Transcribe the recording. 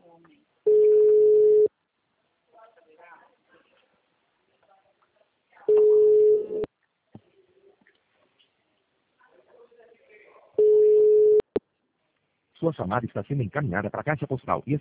Sua chamada está sendo encaminhada para a caixa postal e